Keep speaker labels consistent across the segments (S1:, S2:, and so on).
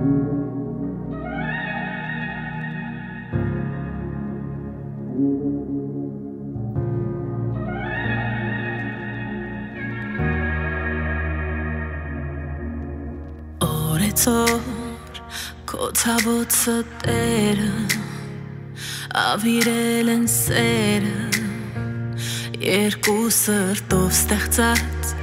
S1: Օրեցօր քո ցավոցը տերը ավիրել են սերը երկու սրտով ստեղծած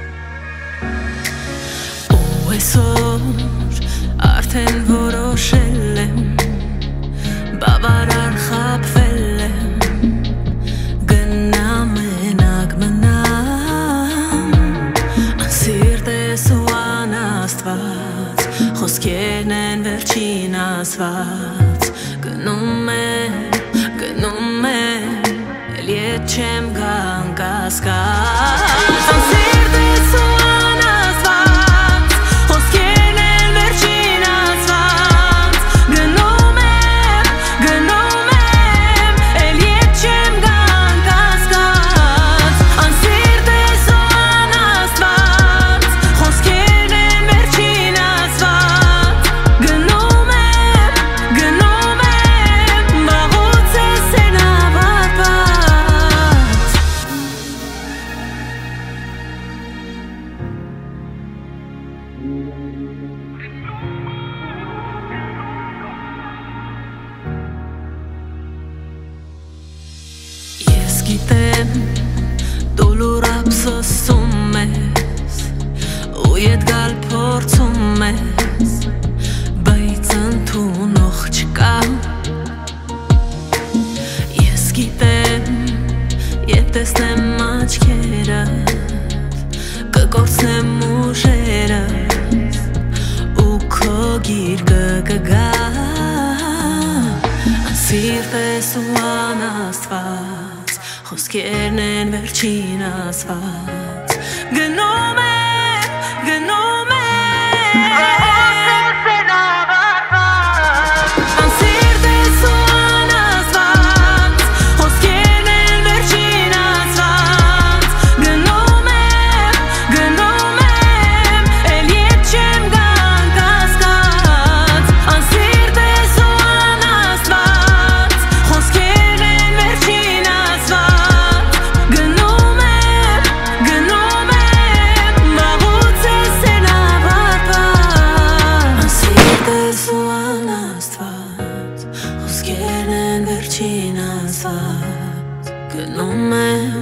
S1: ու այսօր արդեն որոշել եմ բավարար խաբվել եմ գնամ մենակ մնամ անսիրտ ես ու անաստված խոսքերն են վերջին ասված գնում եմ էլ ետ չեմ գան կասկած անսիրտ ես ու անաստված խոսքերն են վերջին ասված գնում եմ էլ ետ չեմ գան կասկած անսիրտ ես ու անաստված խոսքերն են վերջին ասված գնում եմ վաղուց ես են ավարտված Ես գիտեմ դու լուր ափսոսում ես ու ետ գալ փորձում ես բայց ընդունող չկա Ես գիտեմ ետ տեսնեմ աչքերդ կկորցնեմ ուժերս ու քո գիրկը կգա Անսիրտ ես ու անաստված խոսքերն են վերջին ասված գնում եմ Անսիրտ ես ու անաստված խոսքերն են վերջին ասված գնում եմ էլ ետ չեմ գան կասկած անսիրտ ես ու անաստված խոսքերն են վերջին ասված գնում եմ վաղուց ես են ավարտված անսիրտ ես ու անաստված խոսքերն են վերջին ասված գնում եմ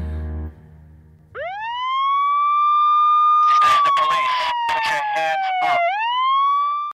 S2: The police, put your hands up.